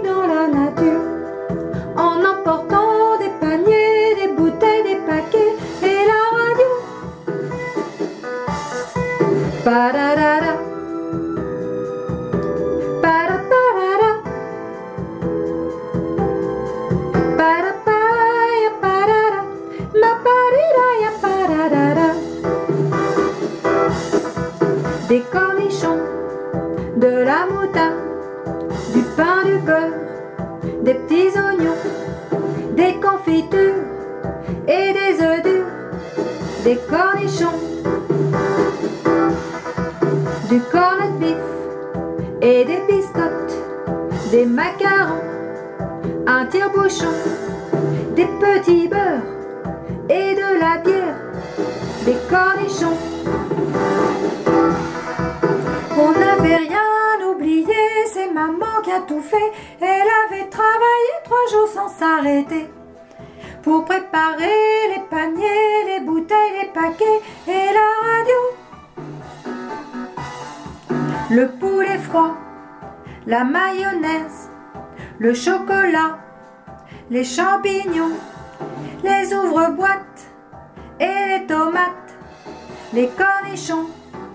dans la nature, en emportant des paniers, des bouteilles, des paquets et la radio. Pararara, paraparara, parapaya parara, ma pariraya pararara. Des cornichons, de la moutarde, du pain, du beurre, des petits oignons, des confitures et des œufs durs, des cornichons, du corned beef et des biscottes, des macarons, un tire-bouchon, des petits beurres et de la bière, des cornichons. On n'avait rien oublié, c'est maman qui a tout fait. Elle avait travaillé 3 jours sans s'arrêter pour préparer les paniers, les bouteilles, les paquets et la radio. Le poulet froid, la mayonnaise, le chocolat, les champignons, les ouvre-boîtes et les tomates, les cornichons.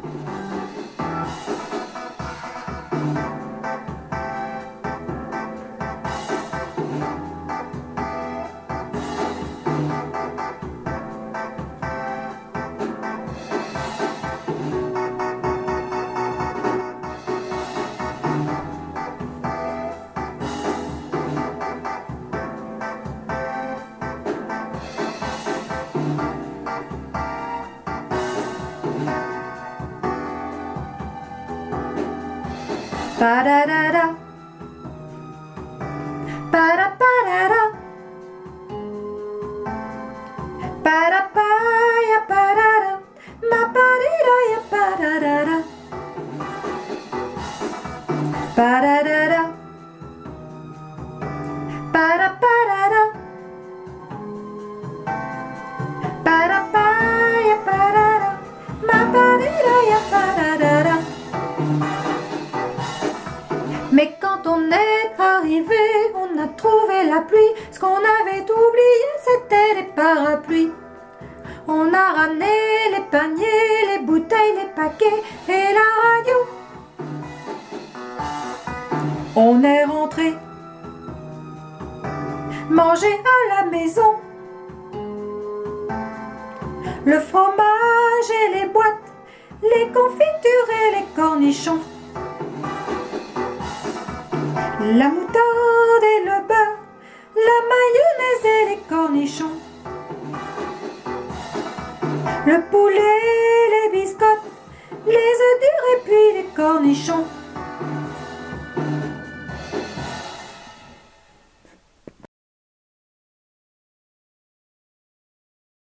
Pararara, paraparara, parapaya parara, ma pariraya pararara, pararara, paraparara, parapaya parara, ma pariraya pararara. Mais quand on est arrivé, on a trouvé la pluie. Ce qu'on avait oublié, c'était les parapluies. On a ramené les paniers, les bouteilles, les paquets et la radio. On est rentré manger à la maison. Le fromage et les boîtes, les confitures et les cornichons, la moutarde et le beurre, la mayonnaise et les cornichons, le poulet, les biscottes, les œufs durs et puis les cornichons.